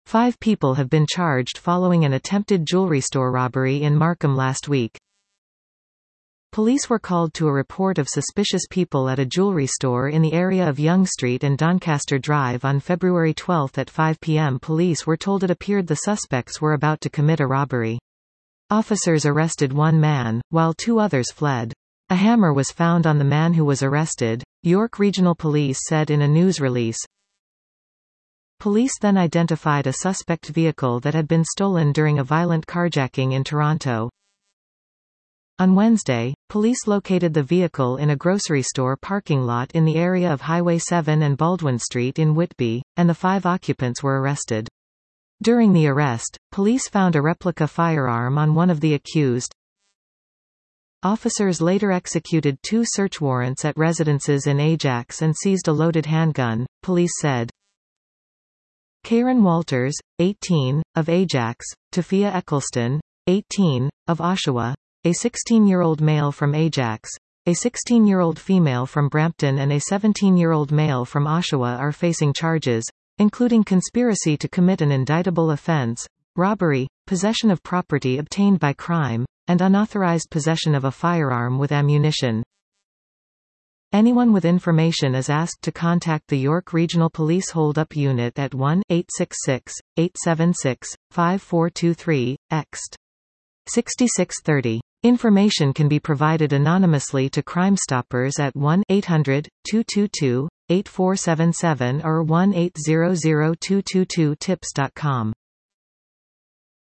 5 people have been charged following an attempted jewelry store robbery in Markham last week. Police were called to a report of suspicious people at a jewelry store in the area of Yonge Street and Doncaster Drive on February 12 at 5 p.m. Police were told it appeared the suspects were about to commit a robbery. Officers arrested one man, while 2 others fled. A hammer was found on the man who was arrested, York Regional Police said in a news release. Police then identified a suspect vehicle that had been stolen during a violent carjacking in Toronto. On Wednesday, police located the vehicle in a grocery store parking lot in the area of Highway 7 and Baldwin Street in Whitby, and the 5 occupants were arrested. During the arrest, police found a replica firearm on one of the accused. Officers later executed 2 search warrants at residences in Ajax and seized a loaded handgun, police said. Karen Walters, 18, of Ajax, Tafia Eccleston, 18, of Oshawa, a 16-year-old male from Ajax, a 16-year-old female from Brampton and a 17-year-old male from Oshawa are facing charges, including conspiracy to commit an indictable offense, robbery, possession of property obtained by crime, and unauthorized possession of a firearm with ammunition. Anyone with information is asked to contact the York Regional Police Hold-Up Unit at 1-866-876-5423, ext. 6630. Information can be provided anonymously to Crime Stoppers at 1-800-222-8477 or 1-800-222-TIPS.com.